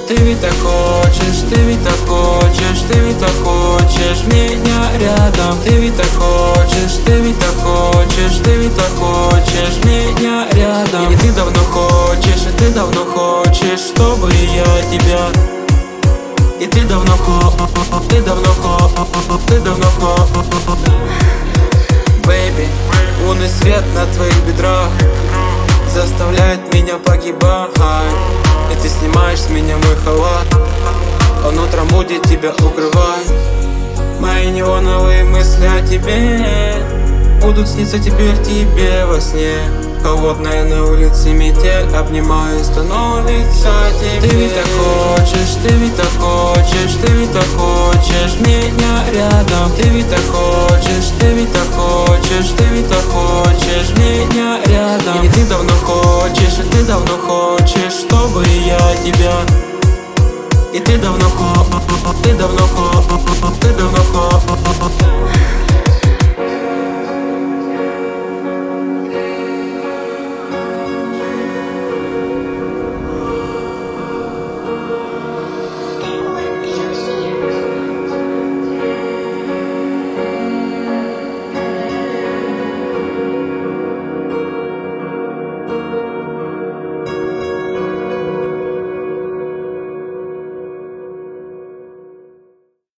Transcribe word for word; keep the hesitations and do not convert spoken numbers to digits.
Ты ведь так хочешь, ты ведь так хочешь, ты ведь так хочешь меня рядом. Ты ведь так хочешь, ты ведь так хочешь, ты ведь так хочешь меня рядом. И ты давно хочешь, и ты давно хочешь, чтобы я тебя. И ты давно хочешь, ты давно хочешь, ты давно хочешь. Бэйби, лунный свет на твоих бедрах заставляет меня погибать. И ты снимаешь с меня мой халат, он утром будет тебя укрывать. Мои неоновые мысли о тебе будут сниться теперь тебе во сне. Холодная на улице метель, обнимаю, становится теплее. Ты ведь так хочешь, ты ведь так хочешь, ты ведь так хочешь меня рядом. Ты ведь так хочешь, ты ведь так хочешь, ты ведь так хочешь меня рядом. И ты давно хочешь, и ты давно хочешь, чтобы я тебя. И ты давно хочешь, ты давно хочешь, ты давно хочешь.